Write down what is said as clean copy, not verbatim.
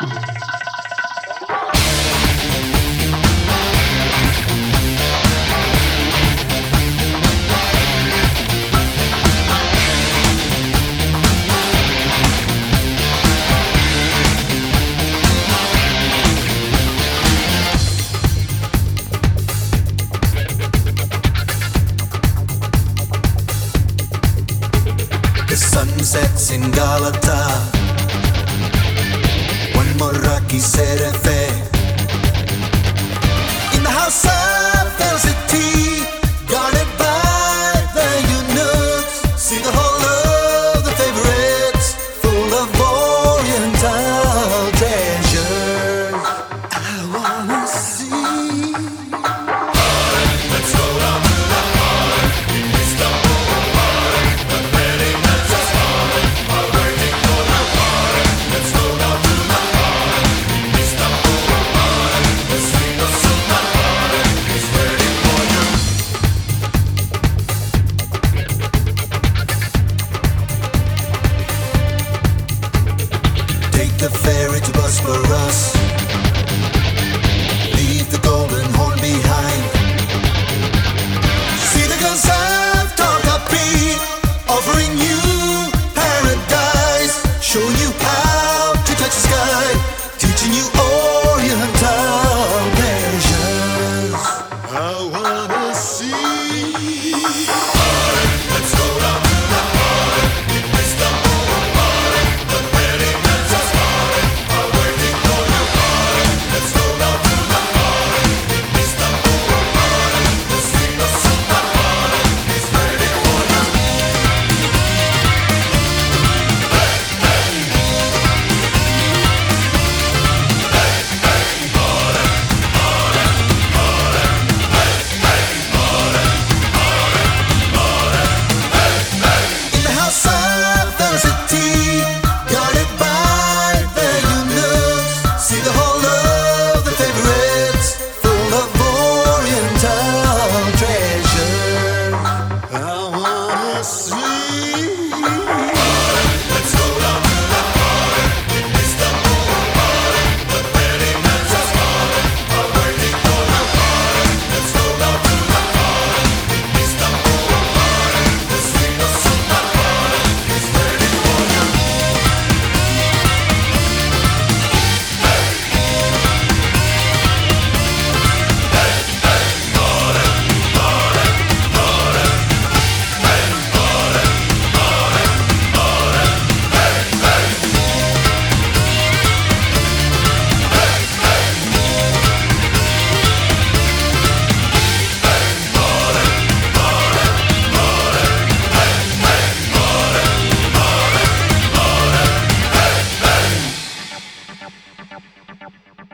The sun sets in Galata. One more rocky Serefe. In the house of El City, guarded by the eunuchs. See the whole of the favorites, full of oriental treasures. I wanna see. Let's go down to the heart in Istanbul. The wedding are waiting for the heart. Let's go down to the heart in Istanbul. The street of Sultan is waiting for you. Take the ferry to Bosporus. Leave the golden horn behind. See the girls of Topkapi, offering you paradise, showing you how to touch the sky, teaching you oriental pleasures. I wanna see. Let's go down to the heart in Istanbul. The wedding are waiting for you. Let's go down to the heart in Istanbul. The street of Sultan is waiting for you. In the house of the city, guarded by the eunuchs. See the whole of the favorites, full of oriental treasures. I wanna see. Let's go down to the heart in Istanbul. The wedding are waiting for you. Let's go down to the heart in Istanbul. The street of Sultan is waiting for you. Thank you.